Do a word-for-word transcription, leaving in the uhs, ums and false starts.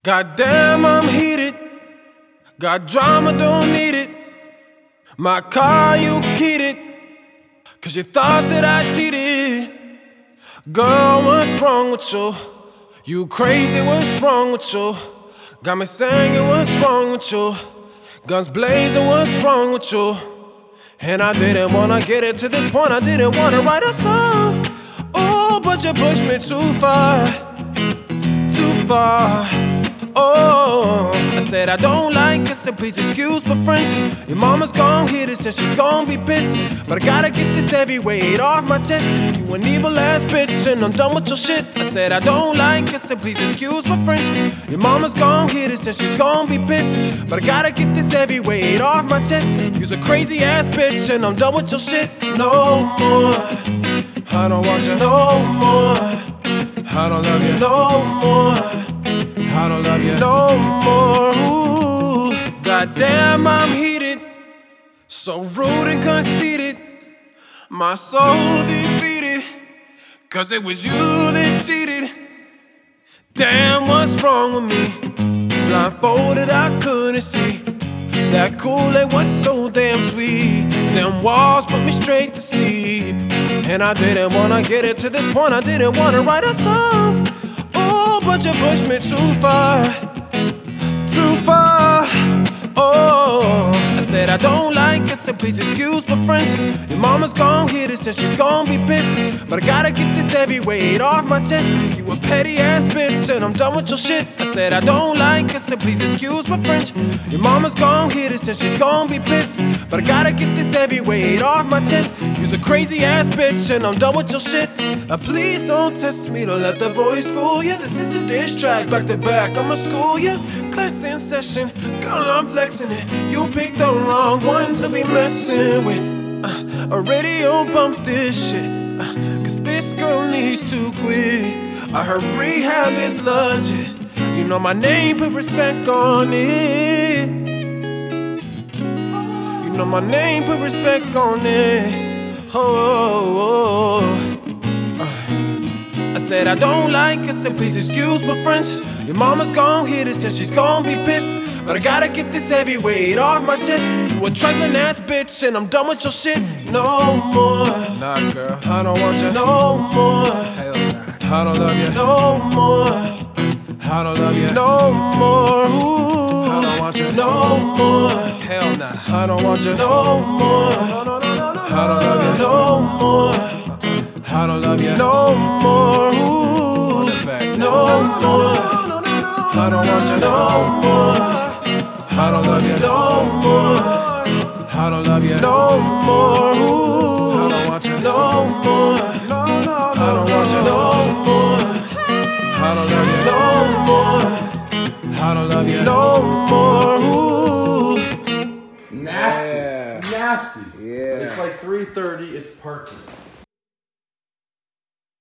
Goddamn, I'm heated. Got drama, don't need it. My car, you keyed it, cause you thought that I cheated. Girl, what's wrong with you? You crazy, what's wrong with you? Got me singing, what's wrong with you? Guns blazing, what's wrong with you? And I didn't wanna get it to this point, I didn't wanna write a song. Ooh, but you pushed me too far, too far. Oh, I said I don't like it, so please excuse my French. Your mama's gon' hear this and she's gon' be pissed, but I gotta get this heavy weight off my chest. You an evil ass bitch and I'm done with your shit. I said I don't like it, so please excuse my French. Your mama's gon' hear this and she's gon' be pissed, but I gotta get this heavy weight off my chest. You's a crazy ass bitch and I'm done with your shit. No more, I don't want you no more. I don't love you no more. I don't love you no more. Ooh, goddamn, I'm heated, so rude and conceited. My soul defeated, cause it was you that cheated. Damn, what's wrong with me? Blindfolded, I couldn't see. That Kool-Aid was so damn sweet. Them walls put me straight to sleep. And I didn't wanna get it to this point, I didn't wanna write a song. Ooh, but you pushed me too far, too far. Oh, I said I don't like it, so please excuse my French. Your mama's gon' hear this and she's gon' be pissed, but I gotta get this heavy weight off my chest. You a petty ass bitch and I'm done with your shit. I said I don't like it, so please excuse my French. Your mama's gon' hear this and she's gon' be pissed, but I gotta get this heavy weight off my chest. You's a crazy ass bitch and I'm done with your shit. Uh, please don't test me, don't let the voice fool you. This is a diss track, back to back, I'ma school you. Class in session, girl, I'm flexing it. You picked the wrong one to be messing with. uh, A radio bump this shit, uh, cause this girl needs to quit. I heard rehab is legit. You know my name, put respect on it. You know my name, put respect on it. Oh, oh, oh. I said I don't like it, so please excuse my French. Your mama's gon' hear this and she's gon' be pissed, but I gotta get this heavy weight off my chest. You a trifling ass bitch and I'm done with your shit. No more, Nah, girl, I don't want you no more. hell nah. I don't love you no more. I don't love you no more. Ooh, I don't want you no more. Hell nah. I don't want you no more. I don't love you no more. I don't love you no more. Ooh, no more. I don't want you no more. I don't love you no more. I don't love you no more. Ooh, I don't want you no more. I don't want you no more. I don't love you no more. I don't love you no more. Ooh. Nasty. Yeah. Nasty. Yeah. It's like three thirty, it's perfect.